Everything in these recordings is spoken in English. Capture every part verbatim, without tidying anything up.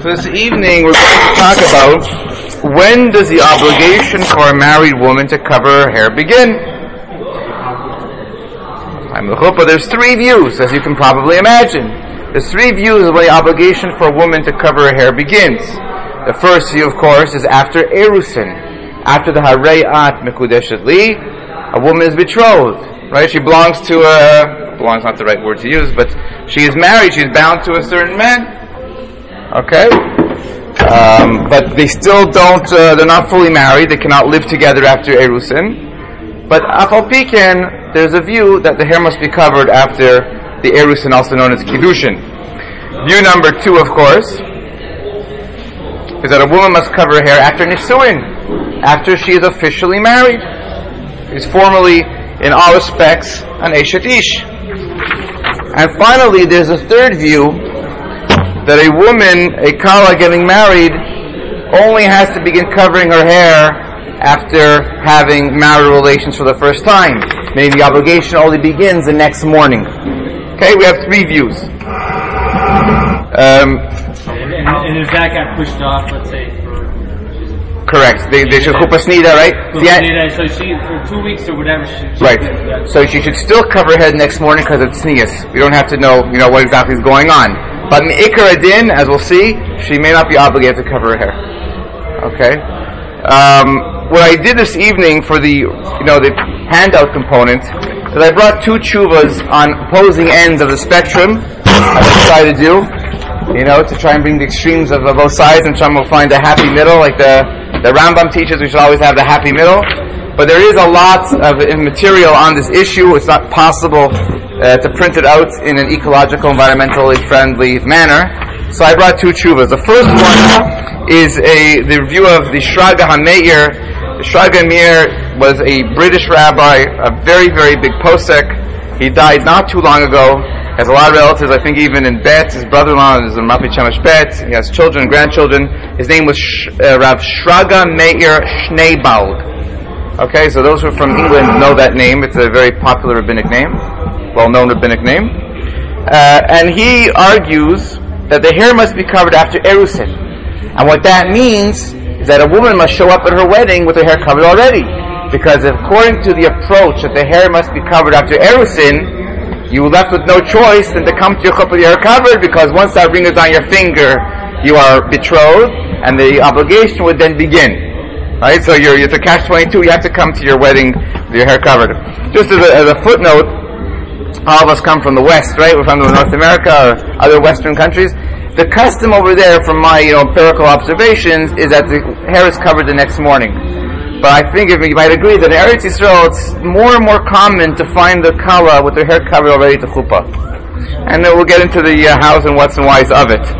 So this evening we're going to talk about when does the obligation for a married woman to cover her hair begin? I'm the chuppah. There's three views, as you can probably imagine. There's three views of when the obligation for a woman to cover her hair begins. The first view, of course, is after Erusin. After the Harayat Mekudeshet Li, a woman is betrothed. Right? She belongs to a... belongs not the right word to use, but she is married, she's bound to a certain man. Okay? Um, but they still don't, uh, they're not fully married, they cannot live together after Erusin. But Afal Piken, there's a view that the hair must be covered after the Erusin, also known as Kiddushin. View number two, of course, is that a woman must cover her hair after Nisuin, after she is officially married. She's formally, in all respects, an Eshet Ish. And finally, there's a third view that a woman, a Kala getting married, only has to begin covering her hair after having marital relations for the first time. Meaning the obligation only begins the next morning. Okay, we have three views. Um, and, and, and if that got pushed off, let's say, for... Correct. They, they should chuppah snida, right? Chuppah snida, so she, for two weeks or whatever, she... she right. Could, so she should still cover her head next morning because of tznius. We don't have to know, you know, what exactly is going on. But in Ikar Adin, as we'll see, she may not be obligated to cover her hair. Okay? Um, what I did this evening for the, you know, the handout component, is I brought two tshuvas on opposing ends of the spectrum, as I try to do, you know, to try and bring the extremes of, of both sides and try to find a happy middle, like the, the Rambam teaches we should always have the happy middle. But there is a lot of material on this issue. It's not possible uh, to print it out in an ecological, environmentally friendly manner. So I brought two tshuvas. The first one is a the review of the Shraga HaMeir. The Shraga HaMeir was a British rabbi, a very, very big posek. He died not too long ago. He has a lot of relatives, I think even in Bet. His brother-in-law is in Rapi Chemesh Bet. He has children, grandchildren. His name was Sh- uh, Rav Shraga Meir Schneebalg. Okay, so those who are from England know that name. It's a very popular rabbinic name, well-known rabbinic name. Uh, and he argues that the hair must be covered after Erusin. And what that means is that a woman must show up at her wedding with her hair covered already. Because according to the approach that the hair must be covered after Erusin, you are left with no choice than to come to your chuppah with your hair covered, because once that ring is on your finger, you are betrothed, and the obligation would then begin. Right, so you're, it's a catch twenty-two. You have to come to your wedding with your hair covered. Just as a, as a footnote, all of us come from the West, right? We're from North America or other Western countries. The custom over there, from my you know empirical observations, is that the hair is covered the next morning. But I think if you might agree that in Eretz Yisrael, it's more and more common to find the kala with their hair covered already to chuppah. And then we'll get into the uh, hows and whats and whys of it.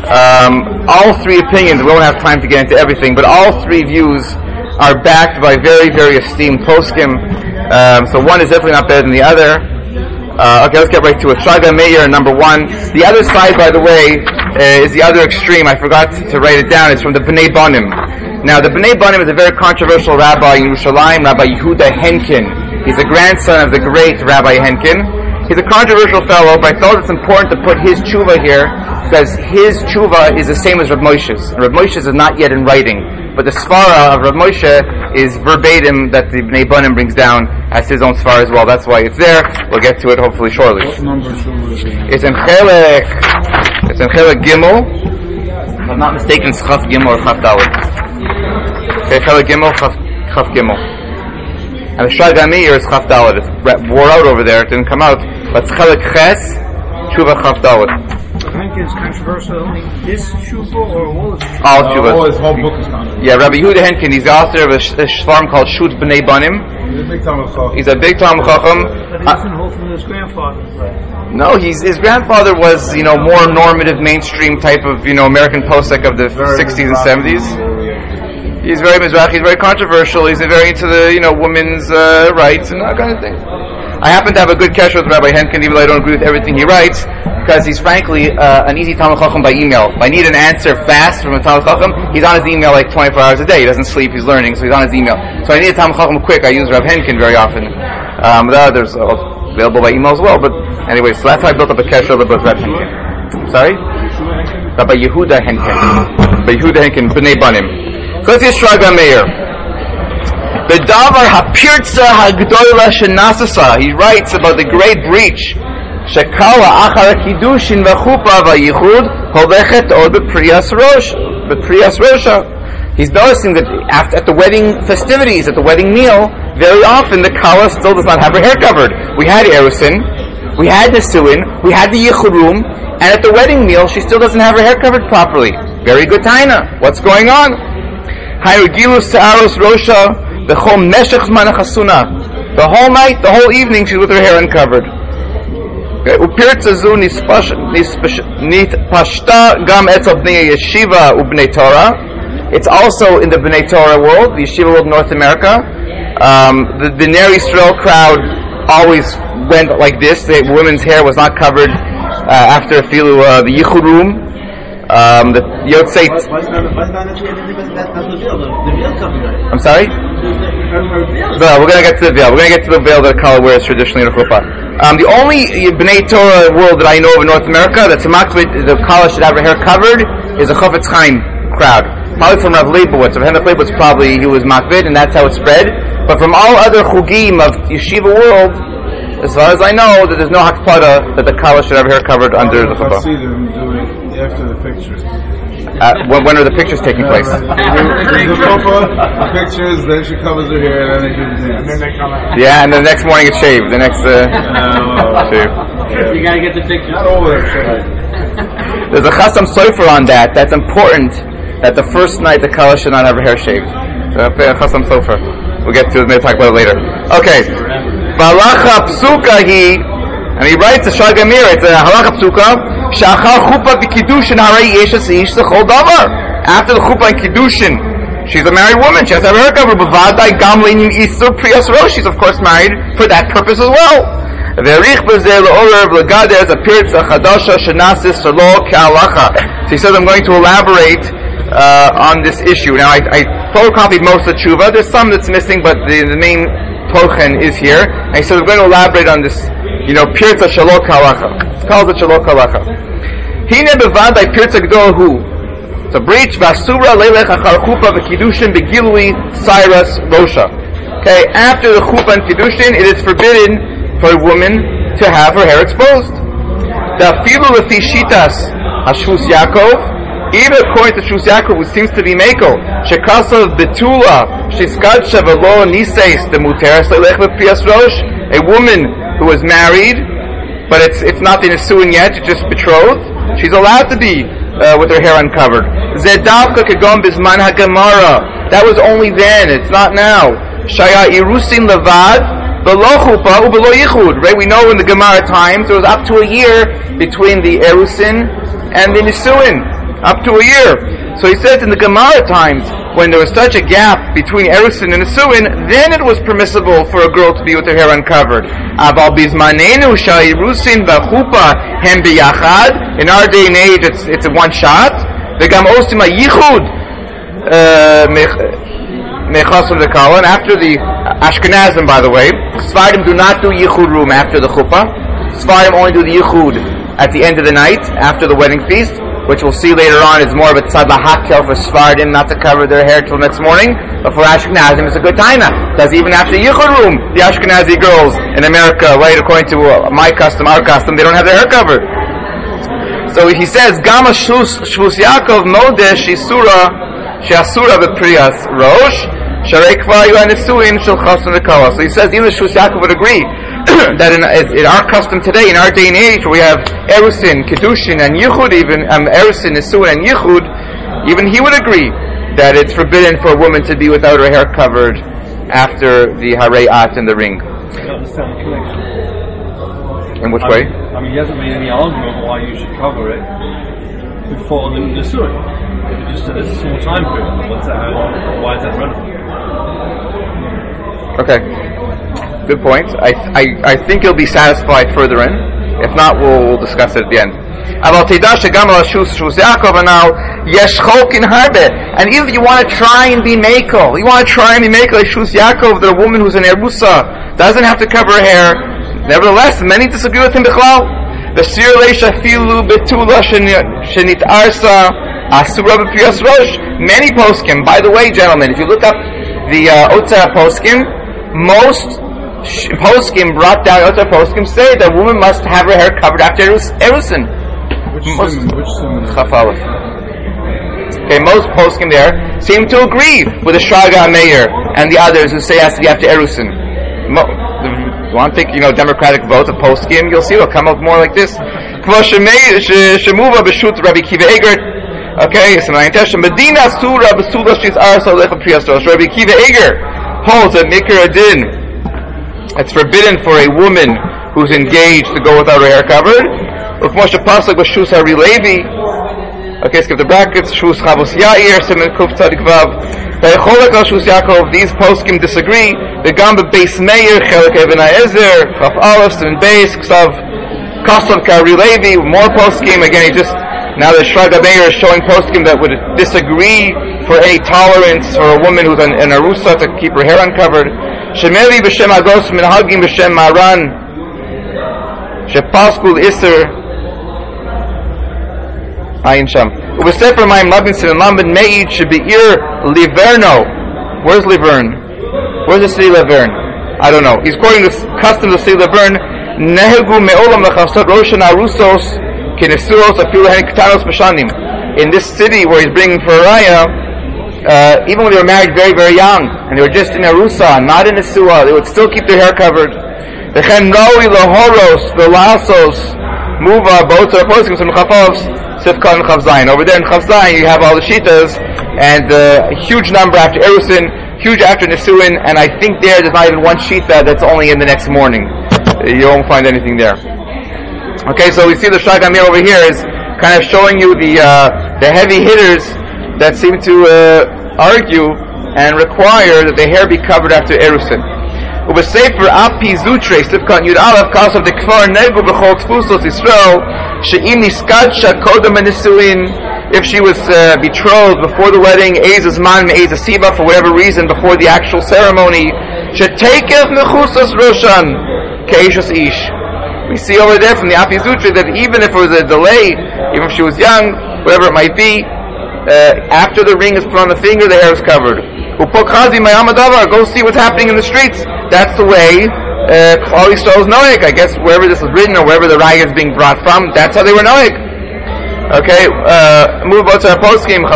Um, all three opinions, we won't have time to get into everything, but all three views are backed by very, very esteemed poskim. Um, so one is definitely not better than the other. Uh, okay, let's get right to it. Shraga Meir, number one. The other side, by the way, uh, is the other extreme. I forgot to write it down. It's from the Bnei Banim. Now, the Bnei Banim is a very controversial rabbi in Yerushalayim, Rabbi Yehuda Henkin. He's the grandson of the great Rabbi Henkin. He's a controversial fellow, but I thought it's important to put his tshuva here, because his tshuva is the same as Rav Moshe's. Rav Moshe's is not yet in writing, but the svara of Rav Moshe is verbatim that the Bnei Banim brings down as his own svara as well. That's why it's there. We'll get to it hopefully shortly. What number tshuva is it? It's in Chelek, it's in Chelek Gimel. If I'm not mistaken, it's Chaf Gimel or Chaf Dalet. Okay, Chelek Gimel, Chaf, Chaf Gimel. And the Shraga Meir is Chaf Dalet. It wore out over there, it didn't come out. But Chelek Ches, Tshuva Chaf Dalet. Henkin is controversial only this tshuva or all of it? All tshuvas. Uh, all his whole book is controversial. Yeah, Rabbi Yehuda Henkin, he's the author of a, sh- a shvarm called Shut B'nei Banim. He's a big Talmud Chacham. He's a big Talmud Chacham. But he doesn't hold from his grandfather. No, he's, his grandfather was, you know, more normative, mainstream type of, you know, American posek of the Very sixties and Mizrahi. seventies. He's very Mizrahi, he's very controversial, he's very into the, you know, women's uh, rights and that kind of thing. I happen to have a good kesher with Rabbi Henkin, even though I don't agree with everything he writes, because he's frankly uh, an easy Talmud Chacham by email. If I need an answer fast from a Talmud Chacham, he's on his email like twenty-four hours a day. He doesn't sleep, he's learning, so he's on his email. So I need a Talmud Chacham quick, I use Rabbi Henkin very often. Um, the others are available by email as well, but anyway, so that's how I built up a kesher with Rabbi Henkin. Sorry? Rabbi Yehuda Henkin. Rabbi Yehuda Henkin, B'nai Banim. So let's see Shraga Meir. The Davar HaPirtza HaGdoila Shenasasa. He writes about the great breach. Shekala Achar Kiddushin V'chupa V'yichud Holechet Od B'Priyas Rosh B'Priyas Rosha. He's noticing that after, at the wedding festivities, at the wedding meal, very often the Kala still does not have her hair covered. We had Erusin, we had Nisuin, we had the Yichurum, and at the wedding meal, she still doesn't have her hair covered properly. Very good taina. What's going on? Hayugilu Sa'aros Rosha V'chom Meshech Zman Chasuna. The whole night, the whole evening, she's with her hair uncovered. Upirtza zu nitpashta gam etzel bnei yeshiva ubnei Torah. It's also in the B'nai Torah world, the yeshiva world, North America. Um, the, the Ner Yisrael crowd always went like this. The women's hair was not covered uh, after filu uh, the Yichurum. Um, the Yotzeit. I'm sorry? No, we're going to get to the veil. We're going to get to the veil that a Kala wears traditionally in a chuppah. Um, the only B'nai Torah world that I know of in North America that's a makbid, the Kala should have her hair covered, is a Chofetz Chaim crowd. Probably from Rav Leibowitz. Rav Henoch Leibowitz probably he was makbid, and that's how it spread. But from all other chugim of yeshiva world, as far as I know, that there's no hakpada that the Kala should have her hair covered under the chuppah. I see them doing it after the pictures. Uh, when, when are the pictures taking place? The chuppah, the pictures, then she covers her hair, and then they do the dance. And then they come out. Yeah, and the next morning it's shaved. The next uh, uh, shave. You gotta get the picture. Not all of them. There's a chasam sofer on that. That's important. That the first night the Kala should not have her hair shaved. So chasam sofer. We'll get to it. Maybe talk about it later. Okay. Halacha psuka he, and he writes a Shraga Meir. It's a halacha psuka. Shachar chuppah v'kiddushin harei yeshes ish l'chol davar. After the chuppah and kiddushin, she's a married woman. She has to have her hair covered. B'vadai gam leinin isur priyas rosh. She's of course married for that purpose as well. V'erich b'zeh l'orer v'legader appears a chadasha shenasis solo k'alacha. So he says, I'm going to elaborate uh, on this issue. Now, I, I photocopied most of the tshuva. There's some that's missing, but the, the main tochen is here. And he says, I'm going to elaborate on this, you know, pirza shalok halacha. He calls it shalok halacha. Hine bevadai pirza gdol hu. It's a breach. Vasura leilech achar chuppah v'kiddushin begilui cyrus rosha. Okay, after the chuppah and kiddushin, it is forbidden for a woman to have her hair exposed. The filu lefi shitas hashvus Yaakov. Even according to Shus Yaakov, which seems to be Meko, Shekasav Betula, Shiskadsha Velo Niseis, the Muteres Leilech V'Priyas Rosh, a woman who was married, but it's it's not in a suing yet, it's just betrothed, she's allowed to be uh, with her hair uncovered. Zedavka Kagom Bisman HaGemara, that was only then, it's not now. Shaya Irusin Levad, Velo Chuppah, Ubelo Yichud, right? We know in the Gemara times, there was up to a year between the Erusin and the Nisuin. Up to a year. So he says in the Gemara times, when there was such a gap between Erusin and Nisuin, then it was permissible for a girl to be with her hair uncovered. Aval bizmanenu sha'irusin v'chuppah hem biyachad. In our day and age, it's it's a one shot. V'gam osim ha'yichud mechasul v'kala. And after the Ashkenazim, by the way, Sfardim do not do yichud room after the chuppah. Sfardim only do the yichud at the end of the night, after the wedding feast, which we'll see later on is more of a tzad lahakel for Sfardim, not to cover their hair till next morning. But for Ashkenazim, it's a good taina, because even after Yichud room, the Ashkenazi girls in America, right, according to uh, my custom, our custom, they don't have their hair covered. So he says, Gama Shvus Yaakov Modeh Shisura Sheasura V'Priyas Rosh Sharei Kvar Yu Nesuin Shel Chasun V'Kala. So he says, even Shvus Yaakov would agree that in, in our custom today, in our day and age, where we have Erusin, Kiddushin, and Yichud, even um, Erusin, Nisuin, and Yichud, even he would agree that it's forbidden for a woman to be without her hair covered after the Harei At and the ring. In which I way? mean, I mean, he hasn't made any argument why you should cover it before the Nisuin. He just said it's a small time period. What's that? Why is that relevant? Okay. Good point. I, I I think you'll be satisfied further in. If not, we'll, we'll discuss it at the end. And even if you want to try and be Mekel, you want to try and be Mekel like Shus Yaakov, that a woman who's an Erusa doesn't have to cover her hair. Nevertheless, many disagree with him. V'sir leisha filu betula shenit arsa asura b'priyas rosh. Many poskim. By the way, gentlemen, if you look up the uh, Otzar poskim, most sh- poskim brought down Otzar poskim say that a woman must have her hair covered after erus- erusin. Which Most- simon? Which simon? Chaf Aleph. Okay, most poskim there seem to agree with the Shraga Meir and the others who say it has to be after erusin. Mo- you want to think, you know, democratic vote of poskim? You'll see it'll come up more like this. Kvo shemei- sh- shemuva b'shut Rabbi Kiva Eger. Okay, so Medina Surah B'Sula Shis Arsa Lecha Priyas Rosh. Rabbi Kiva Eger holds that Mikra Adin, it's forbidden for a woman who's engaged to go without her hair covered. Ukmoshe Pasuk B'Shus Hari Levi. Okay, skip the brackets. Shus Chavos Yair Simen Kuf Tzadik Vav. Vayicholek Al Shus Yaakov. These poskim disagree. The Gamba Beis Meir Chelek Even Ha'ezer Chaf Aleph Simen Beis Ksav Kasav Kari Levi. More poskim. Again, he just now the Shraga Meir is showing poskim that would disagree for any tolerance for a woman who's an, an arusa to keep her hair uncovered. Shemeli b'shem Agos Minhagim b'shem Maran Shepaskul Isser Ayin Sham. Ubesefer Mayim Labinson and Lambin Meid Shebeir Liverno. Where's Liverne? Where's the city Liverne? I don't know. He's quoting the custom of the city Liverne. Nehegu me'olam lechasot roshan arusos in this city where he's bringing for Raya, uh, even when they were married very, very young, and they were just in a rusa, not in a suah, they would still keep their hair covered. The chenrawi lahoros, the lasos, muva, both are posting some chafavs, sifka and chavzayin. Over there in chavzayin, you have all the shitas, and uh, a huge number after erusin, huge after nisuin, and I think there, there's not even one shita that's only in the next morning. You won't find anything there. Okay, so we see the Shraga Meir over here is kind of showing you the uh, the heavy hitters that seem to uh, argue and require that the hair be covered after erusin. Ubesefer api zutre sifkat yud aleph kasav the kfar negu b'chol tfusos Yisrael she'im niskadsha kodem nisuin. If she was uh, betrothed before the wedding, ezes man me'ezes siba, for whatever reason, before the actual ceremony, she'tekev mechusas roshan ke'eshus ish. We see over there from the Api Zutra that even if it was a delay, even if she was young, whatever it might be, uh, after the ring is put on the finger, the hair is covered. Go see what's happening in the streets. That's the way Klal Yisrael is noik. I guess wherever this is written or wherever the raya is being brought from, that's how they were noik. Okay, move on to our post game.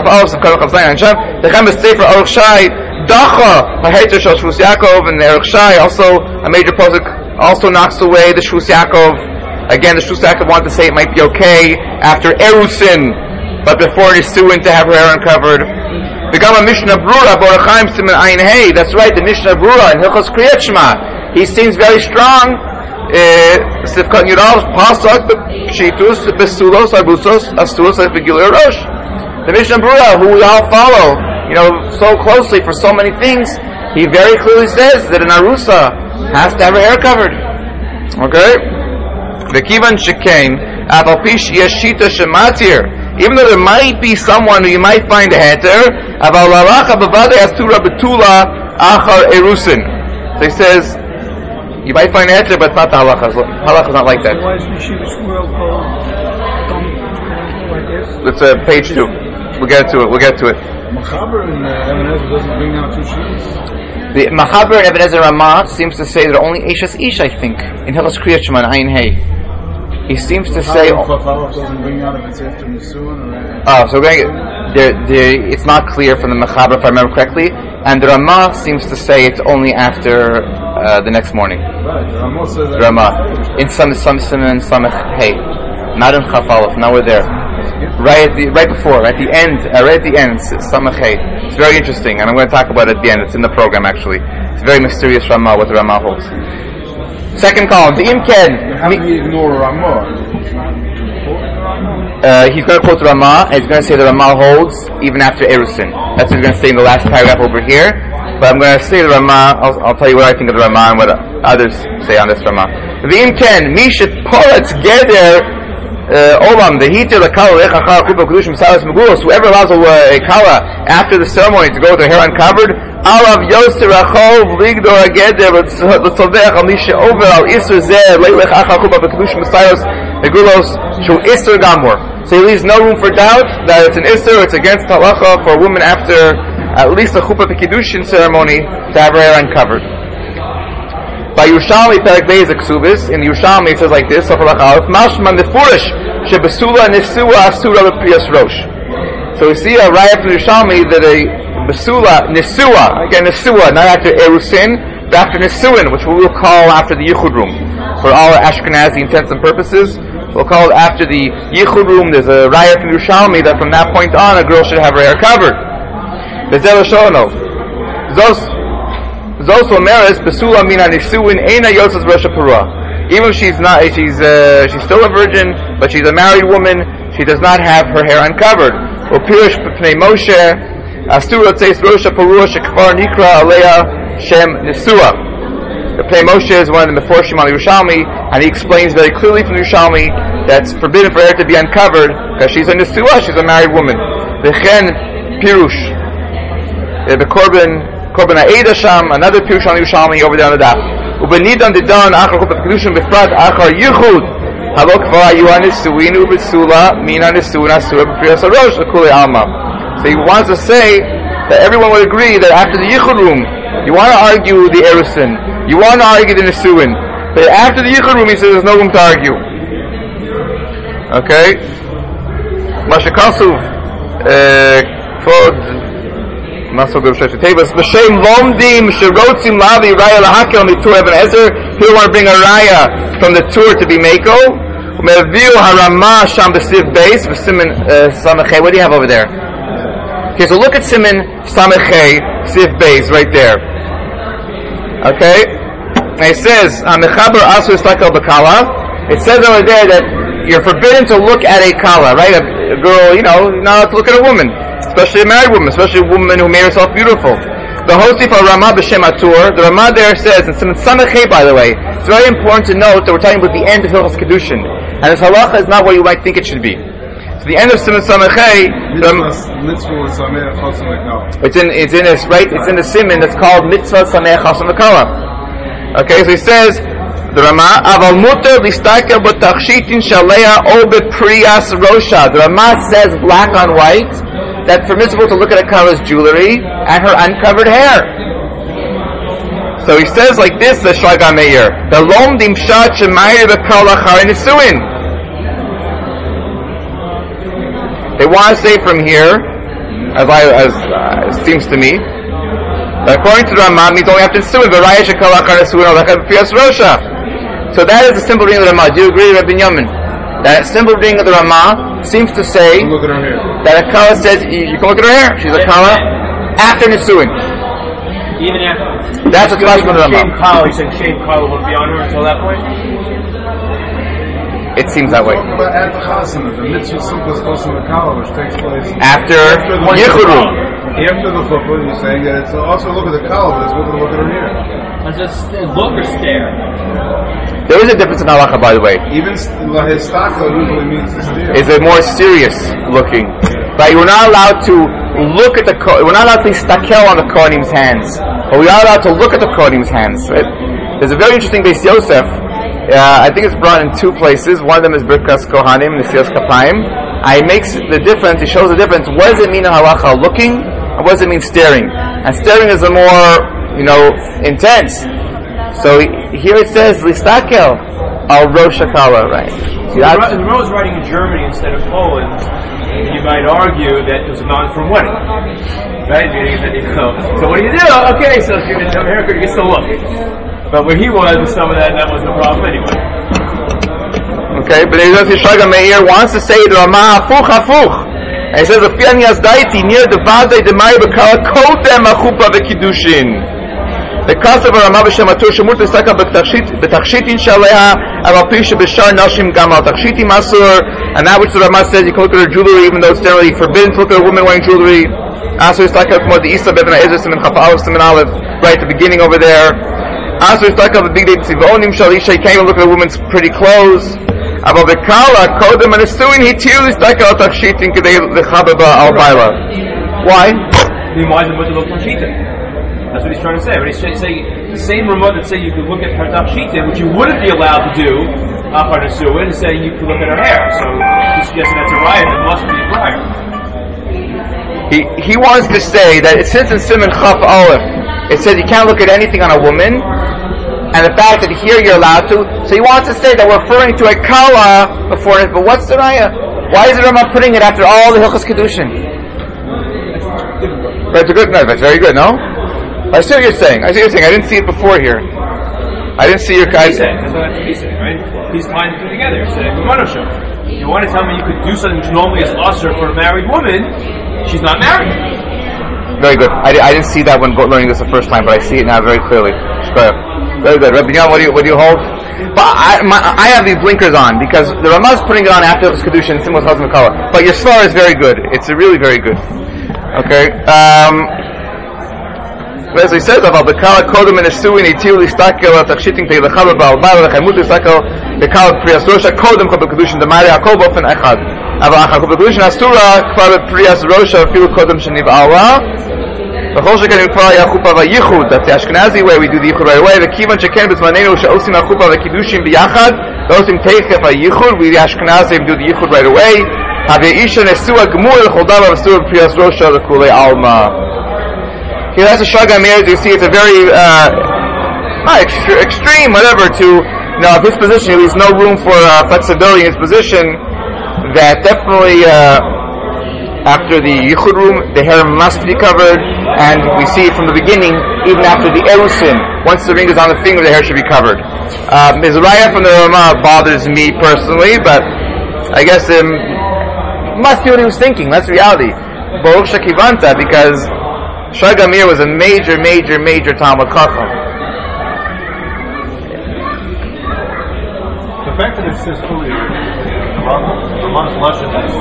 The Chaim Sefer Aruch Shai Dacha Haheter Shal Shvus Yaakov, and the Aruch Shai also a major post. Also knocks away the Shvus Yaakov. Again, the Shvus Yaakov wanted to say it might be okay after erusin, but before nisuin to have her hair uncovered. The Gama Mishnah Brura Borachaim Siman Ayin Hey. That's right, the Mishnah Brura in Hilchos Kriyat Shema. He seems very strong. Sifkat Yudal Pasuk Shitus Besulos Abusos Astulos Begilir Rosh. The Mishnah Brura, who we all follow, you know, so closely for so many things, he very clearly says that an arusa has to have her hair covered. Okay? The Kivan Shekain, Avalpish Yeshita Shematir. Even though there might be someone who you might find a heter, Avalaracha Bavade Astura Betula Achar Erusin. So he says, you might find a heter, but it's not the halacha. Halacha is not like that. Why is Yeshiva's world called like this? It's uh, page two. We'll get to it. We'll get to it. Machaber in Even Ezer doesn't bring out two sheets. The Machaber in Even Ezer Ramah seems to say that only Eishes Ish, I think, in Hilchos Kriyat Shema Ayin Hey. He seems to say. doesn't bring out if it's after Nisuin or. Oh, so we're going to, there, there, it's not clear from the Machaber, if I remember correctly, and the Ramah seems to say it's only after uh, the next morning. Right, the Ramah says that. Ramah in some some Simon Samech Hey, not in Chaf Aleph. Now we're there. Right at the right before, at the end, uh, right at the end, Samech Hey. It's very interesting, and I'm going to talk about it at the end. It's in the program actually. It's very mysterious Ramah, what the Ramah holds. Second column, the Imken. How do you ignore Ramah? Uh, he's going to quote the Ramah, and he's going to say the Ramah holds even after Erusin. That's what he's going to say in the last paragraph over here. But I'm going to say the Ramah. I'll, I'll tell you what I think of the Ramah and what others say on this Ramah. The Imken, Mishet Poretz Geder. Olam, the heater, the kala, lechachar, kupa, kedushim, salas, megulos, whoever allows a, a kala after the ceremony to go with their hair uncovered, alav yoser achov, ligdor ageder, l'tzovech, al misha over, al isur zeh, lechachar, kupa, kedushim, salas, Megulos Shu Isser Gamor. So he leaves no room for doubt that it's an Isser, it's against halacha for a woman after at least a chuppah kiddushin ceremony to have her hair uncovered. By Yerushalmi Perek Beis Ksubis, in Yerushalmi it says like this: Mashman Nefurish Shebesula Nisua Asura Lepriyas Rosh. So we see a raya from Yerushalmi that a Besula Nisua, again Nisua, not after Erusin, but after Nisuin, which we will call after the Yichud room. For all Ashkenazi intents and purposes, we'll call it after the Yichud room. There's a raya from Yerushalmi that from that point on a girl should have her hair covered. Bezel Shono. Zos Omeres Besula Mina Nisuin Eina Yosas Rosh Parua. Even if she's not, she's uh, she's still a virgin, but she's a married woman. She does not have her hair uncovered. Upirish Pnei Moshe Asura Tzeis Rosh Parua Shekvar Nikra Alea Shem Nisua. The Pnei Moshe is one of the Meforshim on Yerushalmi, and he explains very clearly from Yerushalmi that it's forbidden for her to be uncovered because she's a Nisua, she's a married woman. V'chen Pirush. The Korban Korban Ha'eda Sham, another Pirush on Yerushalmi over there on the daf. Ubenidan Didan Achar Chuppah Kedushin Befrat Achar Yichud Halo Kvar Ayu Nisuin Ubesula Mina Nisuin Asura B'Priyas Harosh L'Kulei Alma. So he wants to say that everyone would agree that after the Yichud room, you want to argue the Erusin, you want to argue the Nisuin, but after the Yichud room, he says there's no room to argue. Okay? Masha Kasuv Kvod Masal Gub Sheshet Tevas B'Shem Lomdim Sherotzim Lavi Raya Lahakel Mitur Eben Ezer. Here we want to bring a Raya from the tour to be Mako. Meviu Harama Sham B'Siv Beis B'Simin Samachei. What do you have over there? Okay, so look at Simin Samachei Siv Beis right there. Okay, and it says Mechaber Asu Islakel B'Kala. It says over there that you're forbidden to look at a kala, right? A, a girl, you know, you're not allowed to look at a woman, especially a married woman, especially a woman who made herself beautiful. The Hosif Rama B'Shem Atur, the Rama there says, and Siman Samachei, by the way, it's very important to note that we're talking about the end of Hilchos Kedushin, and this halacha is not what you might think it should be. So the end of Siman Samachei, it's in, it's in this, right? It's in the Siman that's called Mitzvah Sameach Chasam V'Kala. Okay, so he says. The Rama, Aval Muter Listakel B'Tachshitin Shalea O B'Priyas Rosha. The Rama says black on white that it's permissible to look at a kala's jewelry and her uncovered hair. So he says like this, the Shloga Meir, the Lom Dimshat Shemayir B'Kala Chari Nisuin. They want to say from here, as I as uh, it seems to me, that according to the Rama, means only after Nisuin. V'Raya Shekala Chari Nisuin Olachet B'Priyas Rosha. So that is the simple reading of the Rama. Do you agree, Rabbi Yamin? That simple reading of the Rama seems to say that a kala says you, you can look at her hair. She's a kala after Nisuin. Even after. That's what's lashman of the Rama. Shame kala, you said shame kala won't be on her until that point? It seems that way. But at the chasana, the mitzvah simchas chasam v'kala, which takes place after Yichud room. After the chuppah, you're saying that it's also look at the kala, but it's looking to look at her hair. It's just look or stare. There is a difference in halacha, by the way. Even lahistaka usually means to stare. Is a more serious looking. Right? We're not allowed to look at the ko- we're not allowed to stakel on the kohenim's hands, but we are allowed to look at the kohenim's hands. Right? There's a very interesting Beis Yosef. Uh, I think it's brought in two places. One of them is Birkas Kohanim, Nesilas Kapayim. Uh, he makes the difference. He shows the difference. What does it mean in halacha looking, and what does it mean staring? And staring is a more, you know, intense. So here it says Listakel al Rosh Hakala, right? See, the Rose writing in Germany instead of Poland, you might argue that it was a non-from wedding, right? So what do you do? Okay, so if you didn't have a haircut, you can still look. But where he was with some of that, that wasn't a problem anyway. Okay, but the Shloga Meir wants to say the Rama hafuch hafuch, and he says the Fiani Azdaiti near the Vazei the Mari Bekala Kodem Achupa V'Kiddushin. The cost of a Rama B'Shem Atur Shemur T'Saka B'Tachshitin Shaleha Aval Pi Shebeshar Nashim Gamal Tachshitim Asur, and that which the Rama says you can look at her jewelry even though it's generally forbidden to look at a woman wearing jewelry. Asur T'Saka K'mod the Isa B'Bna Ezer Simin Chaf Aleph Simin Aleph, right at the beginning over there. Asur T'Saka B'Big Day Tzivonim Shalisha, you can't even look at a woman's pretty clothes. Aval B'Kala Kodem and Esuin Hitiu T'Saka Al Tachshitin K'dei L'Chababa Al Baila. Why? Then why is it much to look for Shita? That's what he's trying to say. But he's saying the same Ramah that say you could look at her Tachshita, which you wouldn't be allowed to do Achar Nesuin, saying you can look at her hair. So he suggested that's a riot that must be prior. He he wants to say that it says in Siman Chaf Aleph, it says you can't look at anything on a woman, and the fact that here you're allowed to. So he wants to say that we're referring to a kala before it. But what's the raya? Why is the Rama putting it after all the Hilchos Kedushin? Right, it's a good. No, that's very good. No, I see what you're saying. I see what you're saying. I didn't see it before here. I didn't see your guys. That's what he's saying, right? He's tying the two together. He's saying, you want to tell me you could do something which normally is usher for a married woman? She's not married. Very good. I, I didn't see that when learning this the first time, but I see it now very clearly. Very good. Rabbi Yohan, what do you what do you hold? But I, my, I have these blinkers on because the Ramah is putting it on after the Kedushin and similar Chazal Makala. But your svar is very good. It's really very good. Okay. Um, as he says, "Aval bekala kodem and esuin itiu listakel atachshiting te lechaber bal bal lechamut listakel bekala priyas rosha kodem chol bekadushin demari hakol bofen echad. Aval achar chol bekadushin asura kvar priyas rosha afilu kodem sheniv'ala. V'chol sheken yukvar yachupa v'yichud." That's the Ashkenazi way. We do the yichud right away. V'kivan sheken b'zmanenu she'osim hachupa v'kiddushin b'yachad. Osim teichef v'yichud. We the Ashkenazi do the yichud right away. Haveisha nesua gemur l'chol davar asura priyas rosha l'kulei alma. Here, that's a Shraga Meir. You see, it's a very uh, not extre- extreme, whatever. To you know, his position, he leaves no room for uh, flexibility in his position. That definitely, uh, after the Yichud room, the hair must be covered, and we see it from the beginning, even after the Erusin. Once the ring is on the finger, the hair should be covered. Um, his raya from the Ramah bothers me personally, but I guess um, must be what he was thinking. That's reality. Baruch Shekivanta, because Shraga Meir was a major, major, major Talmud Chacham. The fact that it says earlier, Ramon's Lashon is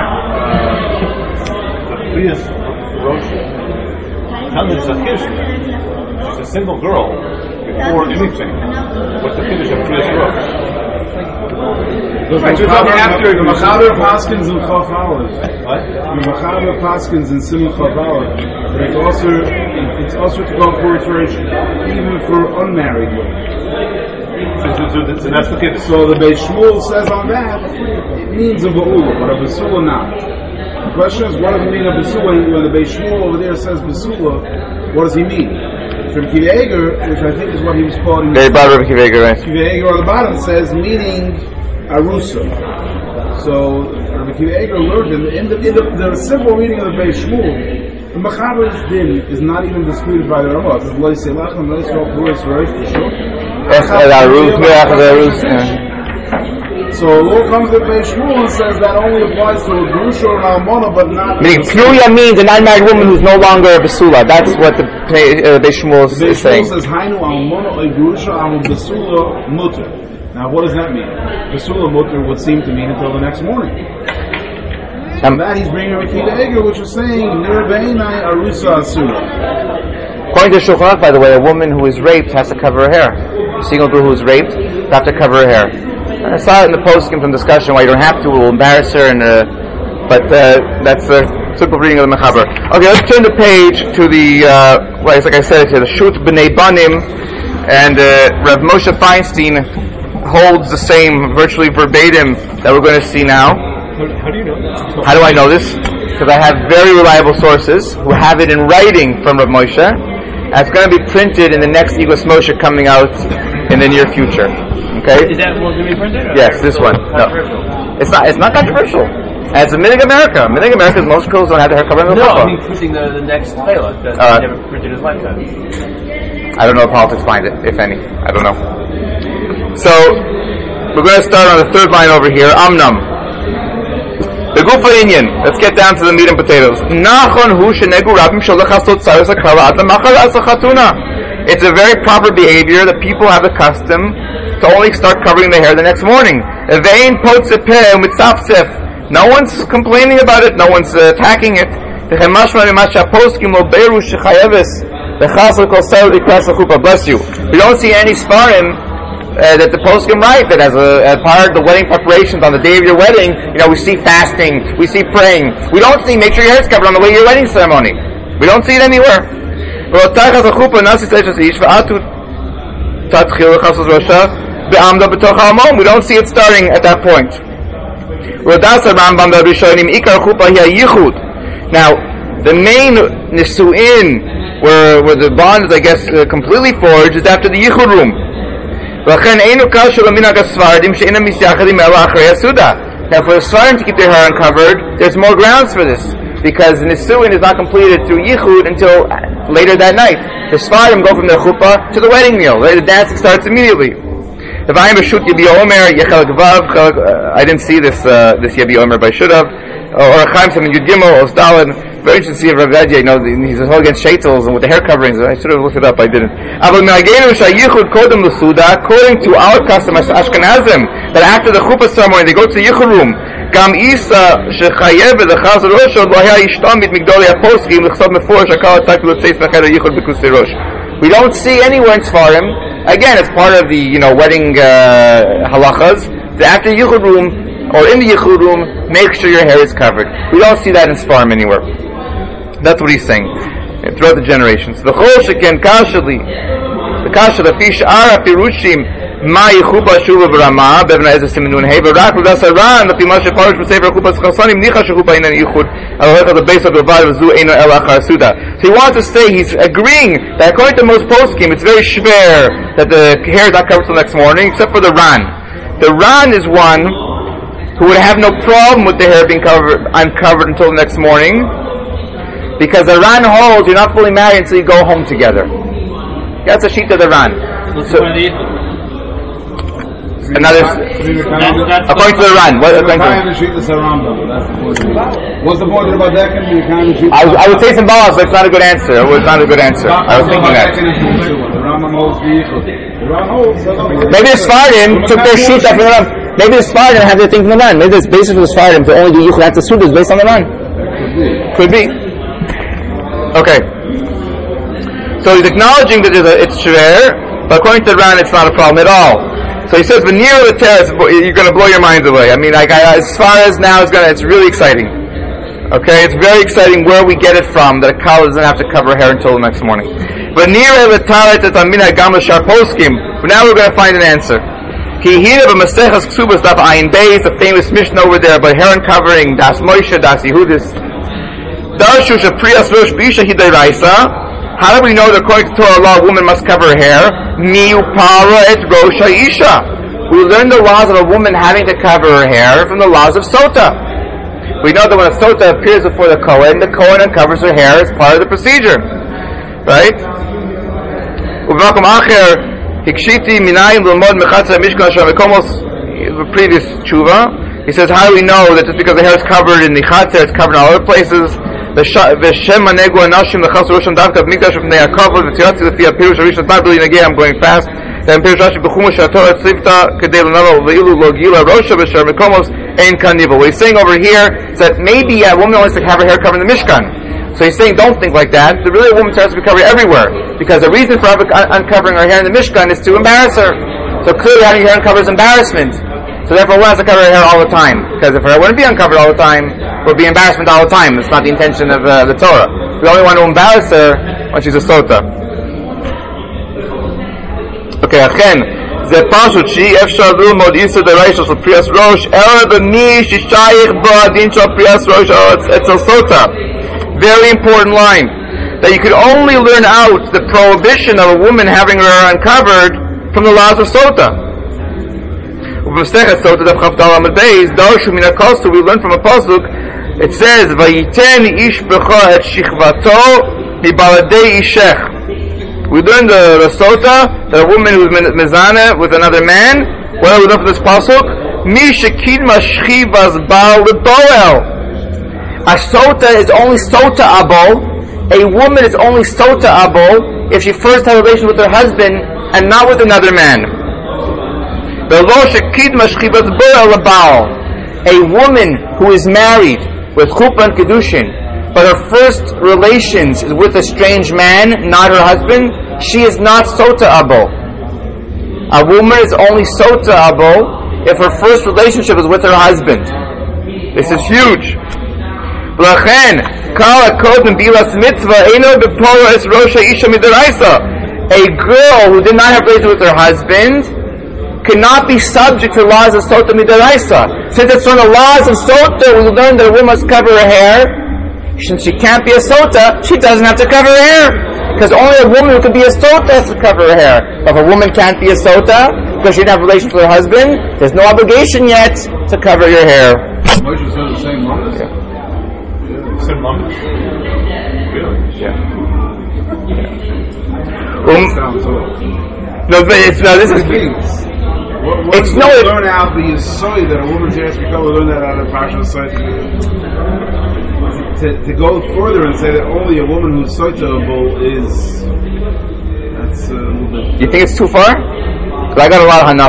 the Priyas Rosha. Now that it's a Kiddush, it's a single girl before anything. What's the Kiddush of Priyas Rosha? Right, so it's only after the Machaber Paskins and Chaf Aleph. What? The Machaber Paskins and Simon Chaf Aleph. But it's also it's also to go for church even for unmarried women. So, so, so, so that's the Kiddush. So the Beis Shmuel says on that it means a Ba'ula, but a Basula not. The question is, what does it mean a Basula? When the Beis Shmuel over there says Basula, what does he mean? From Kiva Eger, which I think is what he was quoting. Very bad Rabbi Kiva Eger, right? Kiva Eger on the bottom says meaning Arusa. So Rabbi Kiva Eger learned in the, in the, in the, the simple reading of the Beis Shmuel, the Machaber's din is not even disputed by the Ramah. It's Lo Yisei Lo Yisrael Puris Rosh for sure. So Lord comes to Beis Shmuel and says that only applies to a Grusha or an Almona, but not. Meaning Pruya means an unmarried woman who's no longer a Basula. That's what the uh, Beis Shmuel is, is saying. Beis Shmuel says Hainu Almona or Grusha Al Basula Mutter. Now what does that mean? Basula Mutter would seem to mean until the next morning. So Um, that he's bringing a Kiva Eger, which is saying Nir Beinai Arusa Asura. According to Shulchan Aruch, by the way, a woman who is raped has to cover her hair. A single girl who is raped has to cover her hair. I saw it in the posting from discussion why you don't have to, it will embarrass her, and uh, but uh, that's the simple reading of the Mechaber. Okay, let's turn the page to the, uh, well, it's like I said, to the Shut B'nei Banim, and uh, Rav Moshe Feinstein holds the same, virtually verbatim, that we're going to see now. How do you know this? How do I know this? Because I have very reliable sources who have it in writing from Rav Moshe, and it's going to be printed in the next Igros Moshe coming out in the near future. Okay? Is that one going to be printed? Yes, this one. No. It's not. It's not controversial. And it's a Minhag America. Minhag America is most girls don't have their hair covered in the No, chuppah. I mean printing the, the next Layla that Uh, he never printed his lifetime. I don't know if politics find it, if any. I don't know. So we're going to start on the third line over here. Amnam. The Gufa Inyan. Let's get down to the meat and potatoes. Nachon hu shenegu rabim sholachasot tzaros hakala ad lamachal asachatuna. It's a very proper behavior that people have the custom to only start covering their hair the next morning. No one's complaining about it. No one's uh, attacking it. Bless you. We don't see any sparim uh, that the poskim write that as a as part of the wedding preparations on the day of your wedding. You know, we see fasting, we see praying. We don't see make sure your hair's covered on the way of your wedding ceremony. We don't see it anywhere. be'amda b'toch ha'amon. We don't see it starting at that point. Now, the main nisu'in, where, where the bond is, I guess, uh, completely forged, is after the yichud room. Now, for the Sfardim to keep their hair uncovered, there's more grounds for this, because nisu'in is not completed through yichud until later that night. The Sfardim go from their chuppah to the wedding meal. Right? The dancing starts immediately. If I am a shoot Yabi Omer, Yechelak Vav, I didn't see this uh, this Yabi Omer, but I should have. Or a Chaim Simon Yud Gimel, or Stalin. Very interesting to see Rav Vedya, you know, he's all against shaitels and with the hair coverings. I should have looked it up, I didn't. According to our custom as Ashkenazim, that after the chuppah ceremony they go to the yichud room. Gam Isa shechayev v'chaz rosh lo haya yishtam mit migdoli haposkim l'chsad meforish hakal atak l'tzeis v'cheder yichud b'kusei rosh. We don't see anywhere in Sfarim. Again, it's part of the, you know, wedding uh, halachas. That after the yichud room or in the yichud room, make sure your hair is covered. We don't see that in Sfarim anywhere. That's what he's saying throughout the generations. The chol sheken kashali, the kasha the fish ara pirushim ma yichuba shuva b'rama bevna ezes siminun hey v'rak l'das haran l'pi ma sheparish b'sefer chupas chasanim nicha shechupa inan yichud alohecha the base of the body v'zu eino el achar suda. So he wants to say, he's agreeing that according to most poskim, it's very schwer that the hair is not covered till the next morning, except for the Ran. The Ran is one who would have no problem with the hair being covered uncovered until the next morning, because the Ran holds you're not fully married until you go home together. That's a sheet of the Ran. So, another, according to the Ran. What, according to What's the point about that? I, I would say symbolic, but it's not a good answer. It was not a good answer. I was thinking that. Maybe the Sfardim took their sheet from the Ran. Maybe the Sfardim have their thing from the Ran. Maybe it's based on the Sfardim to only do yichud after suda is based on the Ran. Could be. Okay. So he's acknowledging that a, it's shver, but according to the Ran, it's not a problem at all. So he says, "Veneer the terrace, you're going to blow your minds away." I mean, like I, as far as now, it's going, it's really exciting. Okay, it's very exciting where we get it from that a kala doesn't have to cover her hair until the next morning. Veneer the terrace is amina gama sharposkim. But now we're going to find an answer. Ki hira b'masechas ksubas daf ayin beis, the famous mission over there about hair uncovering, das Moshe, das Yehudis. Darshu shepriyas rosh b'isha hidayraisa. How do we know that according to Torah law, a woman must cover her hair? Miu para et rosh ha'isha. We learn the laws of a woman having to cover her hair from the laws of Sota. We know that when a Sota appears before the Kohen, the Kohen uncovers her hair as part of the procedure. Right? U'v'makom acher, hikshiti minayim l'mod mechatza mishkan asher mekomos, the previous tshuva. He says, how do we know that just because the hair is covered in the chatzah, it's covered in all other places? V'shem manegu anashim l'chas rosham davka b'mikdash v'pnei hakavod v'tziratzi l'fi ha-pirush harishon. It's not really negay, I'm going fast. Then Pirush Rashi b'chumash ha-Torah tzivta kedei l'nalo v'ilu lo gila rosha v'sher mekomos ein kan nivel. What he's saying over here is that maybe a woman wants to have her hair covered in the Mishkan. So he's saying, don't think like that. The really, a woman's hair has to be covered everywhere, because the reason for uncovering her hair in the Mishkan is to embarrass her. So clearly, having her hair uncovered is embarrassment. So therefore, one has to cover her hair all the time, because if her hair wouldn't be uncovered all the time, it would be embarrassment all the time. It's not the intention of uh, the Torah. We only want to embarrass her when she's a sota. Okay, Achen, ze pashut shi efshar lilmod isa deraisha shel priyas rosh ela b'mi shishayich ba'adin shel priyas rosh etzel sota. Very important line, that you could only learn out the prohibition of a woman having her hair uncovered from the laws of sota. We learn from a pasuk. It says, "Vayiten ish becha et shichvato mibaladei ishech." We learn the, the sota that a woman who is mezana with another man. What do we learn from this pasuk? Mi shekidma shchivas bal ledoel. A sota is only sota abo. A woman is only sota abo if she first had a relation with her husband and not with another man. A woman who is married with chuppah and kedushin, but her first relations is with a strange man, not her husband, she is not sota abo. A woman is only sota abo if her first relationship is with her husband. This is huge. A girl who did not have relations with her husband cannot be subject to laws of Sota Midaraisa. Since it's from the laws of Sota, we learned that a woman must cover her hair. Since she can't be a Sota, she doesn't have to cover her hair. Because only a woman who can be a Sota has to cover her hair. But if a woman can't be a Sota, because she didn't have relations with her husband, there's no obligation yet to cover your hair. Moshe said the same moment? Yeah. Same moment? Really? Yeah. Um, Um, no, but it's, no, this is... What, what It's it's no- no learn out the soy that a woman's hair should cover. Learn that out of Parsha Soy. To, to go further and say that only a woman who's soitable is that's uh, a little bit. You think it's too far? 'Cause I got a lot of Hanaf